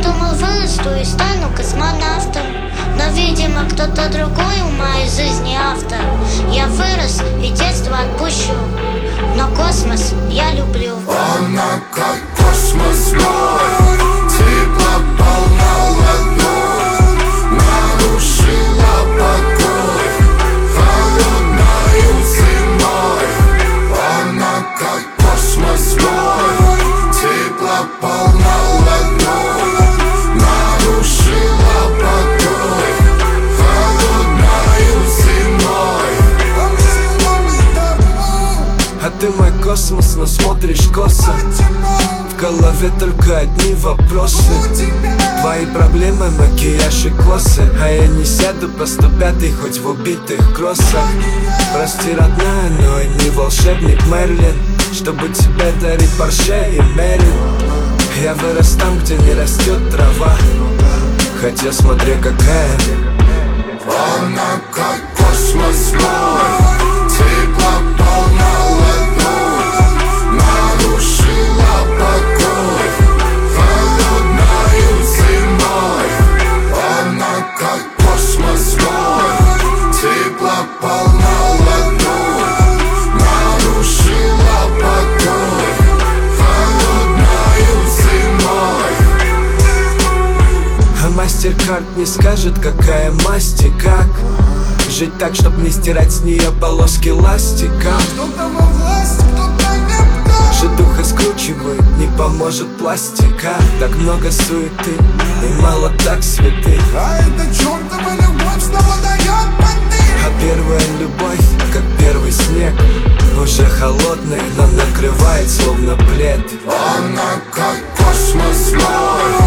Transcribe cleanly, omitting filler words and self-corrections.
думал, вырасту и стану космонавтом, но, видимо, кто-то другой в моей жизни автор. Я вырос и детство отпущу, но космос я люблю. Она как космос мой, тепло полна ладонь, нарушила покой холодною зимой. Она как космос мой, тепло полна ладонь, нарушила покой холодною зимой. А ты мой космос, но смотришь косо. В голове только одни вопросы. Твои проблемы, макияж и косы. А я не сяду по 105-й, хоть в убитых кроссах. Прости, родная, но я не волшебник Мерлин, чтобы тебе дарить Порше и Мерин. Я вырос там, где не растет трава, хотя смотри какая. Она как космос мой, тепло полна ладонь, нарушила покой холодною зимой. Она как космос мой, тепло полна ладонь, нарушила покой холодною зимой. А мастер-карт не скажет, какая масть и как жить так, чтоб не стирать с нее полоски ластика. Кто-то во власти, кто-то вебка. Житуха скручивает, не поможет пластика. Так много суеты и мало так святых. А эта чертова любовь снова дает поддых. А первая любовь, как первый снег, уже холодный, но накрывает словно плед. Она как космос мой,